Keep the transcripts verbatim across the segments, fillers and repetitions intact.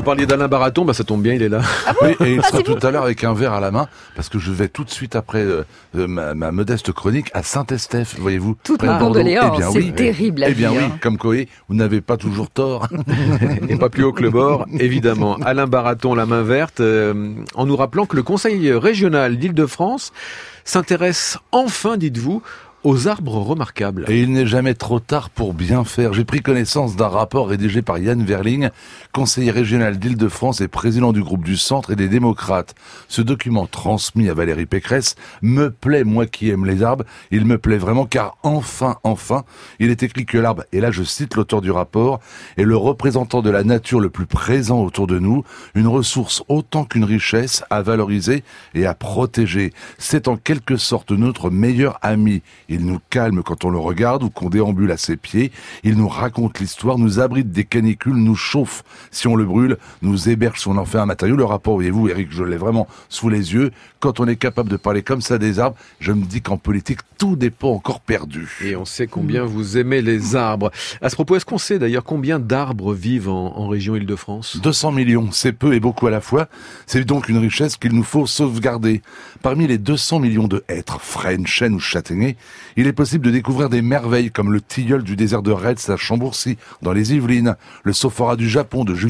parliez d'Alain Baraton, bah ça tombe bien, il est là. Ah bon? Oui, et il ah, sera tout à l'heure avec un verre à la main, parce que je vais tout de suite après euh, ma, ma modeste chronique à Saint-Estèphe, voyez-vous. Toutes près de mes Bordeaux. condoléances, Eh bien, c'est oui. terrible à Eh bien vivre. oui, comme quoi, vous n'avez pas toujours tort. Et pas plus haut que le bord, évidemment. Alain Baraton, la main verte, euh, en nous rappelant que le Conseil régional d'Île-de-France s'intéresse enfin, dites-vous, aux arbres remarquables. Et il n'est jamais trop tard pour bien faire. J'ai pris connaissance d'un rapport rédigé par Yann Verling, conseiller régional d'Île-de-France et président du groupe du Centre et des Démocrates. Ce document transmis à Valérie Pécresse me plaît, moi qui aime les arbres. Il me plaît vraiment car enfin, enfin, il est écrit que l'arbre, et là je cite l'auteur du rapport, est le représentant de la nature le plus présent autour de nous, une ressource autant qu'une richesse à valoriser et à protéger. C'est en quelque sorte notre meilleur ami. Il nous calme quand on le regarde ou qu'on déambule à ses pieds. Il nous raconte l'histoire, nous abrite des canicules, nous chauffe si on le brûle, nous héberge si on en fait un matériau. Le rapport, voyez-vous, Eric, je l'ai vraiment sous les yeux. Quand on est capable de parler comme ça des arbres, je me dis qu'en politique, tout n'est pas encore perdu. Et on sait combien vous aimez les arbres. À ce propos, est-ce qu'on sait d'ailleurs combien d'arbres vivent en, en région Île-de-France ? deux cents millions, c'est peu et beaucoup à la fois. C'est donc une richesse qu'il nous faut sauvegarder. Parmi les deux cents millions de hêtres, frênes, chênes ou châtaigniers, il est possible de découvrir des merveilles comme le tilleul du désert de Retz à Chambourcy, dans les Yvelines, le sophora du Japon de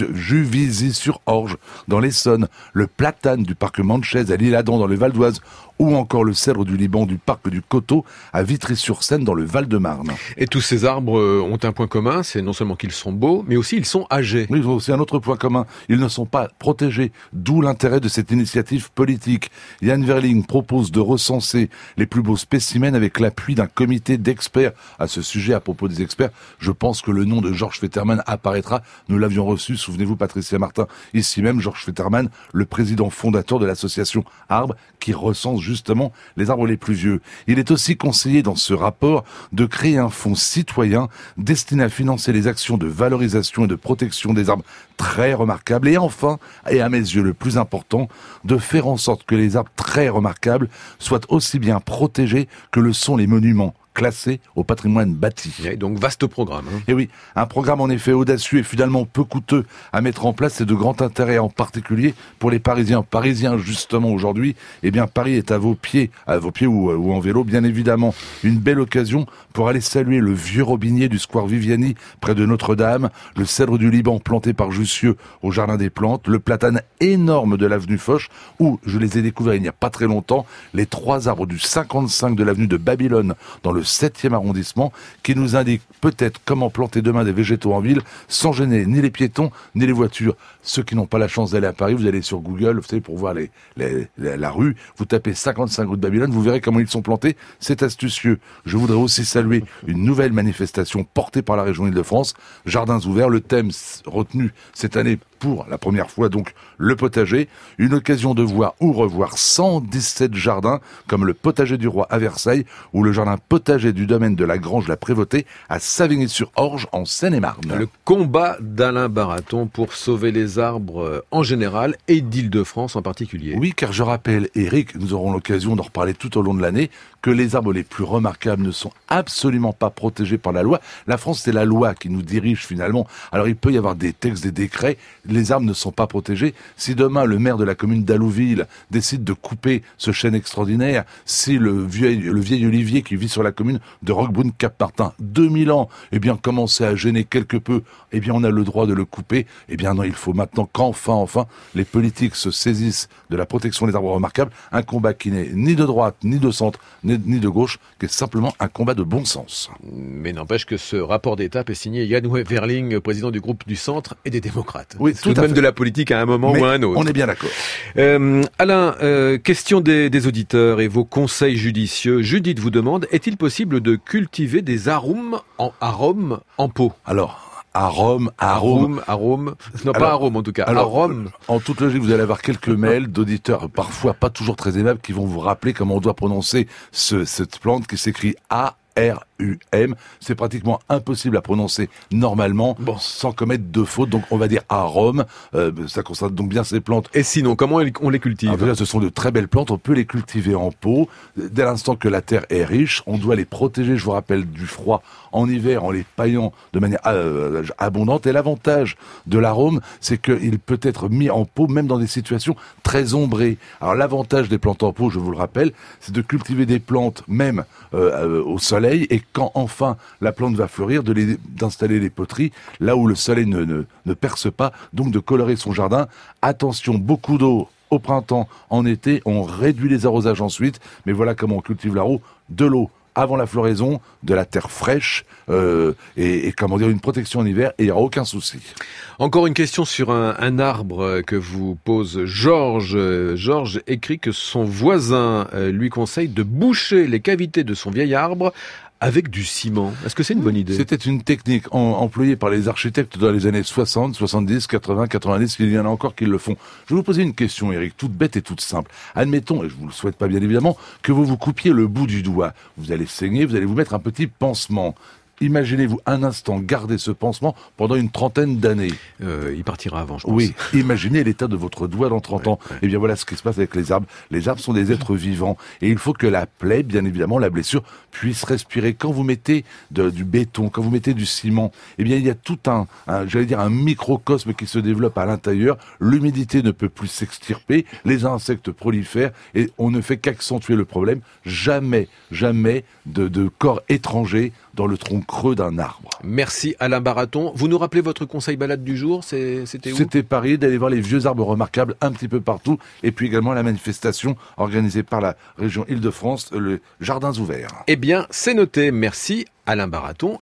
Juvisy-sur-Orge, dans l'Essonne, le platane du parc Manchèze à l'Isle-Adam dans le Val d'Oise, ou encore le cèdre du Liban du parc du Coteau à Vitry-sur-Seine dans le Val-de-Marne. Et tous ces arbres ont un point commun, c'est non seulement qu'ils sont beaux, mais aussi ils sont âgés. Oui, ils ont aussi un autre point commun. Ils ne sont pas protégés, d'où l'intérêt de cette initiative politique. Yann Verling propose de recenser les plus beaux spécimens avec l'appui d'un comité d'experts. À ce sujet, à propos des experts, je pense que le nom de Georges Fetterman apparaîtra. Nous l'avions reçu, souvenez-vous, Patricia Martin, ici même, Georges Fetterman, le président fondateur de l'association Arbres, qui recense justement les arbres les plus vieux. Il est aussi conseillé dans ce rapport de créer un fonds citoyen destiné à financer les actions de valorisation et de protection des arbres très remarquables. Et enfin, et à mes yeux le plus important, de faire en sorte que les arbres très remarquables soient aussi bien protégés que le sont les monuments classés au patrimoine bâti. Et donc vaste programme. Hein. Et oui, un programme en effet audacieux et finalement peu coûteux à mettre en place et de grand intérêt en particulier pour les Parisiens. Parisiens justement aujourd'hui, eh bien Paris est à vos pieds, à vos pieds ou, ou en vélo bien évidemment. Une belle occasion pour aller saluer le vieux robinier du square Viviani près de Notre-Dame, le cèdre du Liban planté par Jussieu au Jardin des Plantes, le platane énorme de l'avenue Foch où je les ai découverts il n'y a pas très longtemps, les trois arbres du cinquante-cinq de l'avenue de Babylone dans le septième arrondissement, qui nous indique peut-être comment planter demain des végétaux en ville sans gêner ni les piétons ni les voitures. Ceux qui n'ont pas la chance d'aller à Paris, vous allez sur Google, vous savez, pour voir les, les, la, la rue, vous tapez cinquante-cinq rue de Babylone, vous verrez comment ils sont plantés, c'est astucieux. Je voudrais aussi saluer une nouvelle manifestation portée par la région Île-de-France, Jardins ouverts, le thème retenu cette année pour la première fois donc le potager, une occasion de voir ou revoir cent dix-sept jardins comme le potager du Roi à Versailles ou le jardin potager du domaine de la Grange la Prévôté à Savigny-sur-Orge en Seine-et-Marne. Le combat d'Alain Baraton pour sauver les arbres en général et d'Île-de-France en particulier. Oui, car je rappelle, Eric, nous aurons l'occasion d'en reparler tout au long de l'année, que les arbres les plus remarquables ne sont absolument pas protégés par la loi. La France, c'est la loi qui nous dirige finalement. Alors il peut y avoir des textes, des décrets, les arbres ne sont pas protégés. Si demain le maire de la commune d'Allouville décide de couper ce chêne extraordinaire, si le vieil, le vieil olivier qui vit sur la commune de Roquebrune-Cap-Martin, deux mille ans, eh bien commençait à gêner quelque peu, eh bien on a le droit de le couper. Eh bien non, il faut maintenant qu'enfin, enfin, les politiques se saisissent de la protection des arbres remarquables, un combat qui n'est ni de droite, ni de centre, ni ni de gauche, qui est simplement un combat de bon sens. Mais n'empêche que ce rapport d'étape est signé Yann Verling, président du groupe du Centre et des Démocrates. Oui, tout, tout de même fait. De la politique à un moment Mais ou à un autre. On est bien d'accord. Euh, Alain, euh, question des, des auditeurs et vos conseils judicieux. Judith vous demande, est-il possible de cultiver des arômes en, arômes en pot ? Alors, Arôme, arôme, arôme, non alors, pas arôme en tout cas, alors, arôme. En toute logique, vous allez avoir quelques mails d'auditeurs, parfois pas toujours très aimables, qui vont vous rappeler comment on doit prononcer ce, cette plante qui s'écrit A R U M. C'est pratiquement impossible à prononcer normalement, bon. sans commettre de fautes. Donc on va dire arôme. Euh, ça concerne donc bien ces plantes. Et sinon, comment on les cultive? Alors, déjà, ce sont de très belles plantes. On peut les cultiver en pot. Dès l'instant que la terre est riche, on doit les protéger, je vous rappelle, du froid en hiver en les paillant de manière euh, abondante. Et l'avantage de l'arôme, c'est qu'il peut être mis en pot même dans des situations très ombrées. Alors l'avantage des plantes en pot, je vous le rappelle, c'est de cultiver des plantes même euh, au soleil, et quand enfin la plante va fleurir, de les, d'installer les poteries là où le soleil ne, ne, ne perce pas, donc de colorer son jardin. Attention, beaucoup d'eau au printemps, en été, on réduit les arrosages ensuite, mais voilà comment on cultive l'arbre: de l'eau avant la floraison, de la terre fraîche, euh, et, et comment dire, une protection en hiver, et il n'y aura aucun souci. Encore une question sur un, un arbre que vous pose Georges. Georges écrit que son voisin lui conseille de boucher les cavités de son vieil arbre avec du ciment. Est-ce que c'est une bonne idée? C'était une technique en, employée par les architectes dans les années soixante, soixante-dix, quatre-vingts, quatre-vingt-dix. Il y en a encore qui le font. Je vais vous poser une question, Eric, toute bête et toute simple. Admettons, et je vous le souhaite pas bien évidemment, que vous vous coupiez le bout du doigt. Vous allez saigner, vous allez vous mettre un petit pansement. Imaginez-vous un instant garder ce pansement pendant une trentaine d'années. Euh, il partira avant, je pense. Oui, imaginez l'état de votre doigt dans trente ouais, ans. Ouais. Et bien voilà ce qui se passe avec les arbres. Les arbres sont des êtres vivants. Et il faut que la plaie, bien évidemment, la blessure, puisse respirer. Quand vous mettez de, du béton, quand vous mettez du ciment, eh bien il y a tout un, un, j'allais dire, un microcosme qui se développe à l'intérieur. L'humidité ne peut plus s'extirper, les insectes prolifèrent, et on ne fait qu'accentuer le problème. Jamais, jamais de, de corps étranger dans le tronc creux d'un arbre. Merci Alain Baraton. Vous nous rappelez votre conseil balade du jour? C'est, c'était où? C'était Paris, d'aller voir les vieux arbres remarquables un petit peu partout, et puis également la manifestation organisée par la région Île-de-France, le Jardins ouverts. Eh bien, c'est noté. Merci Alain Baraton.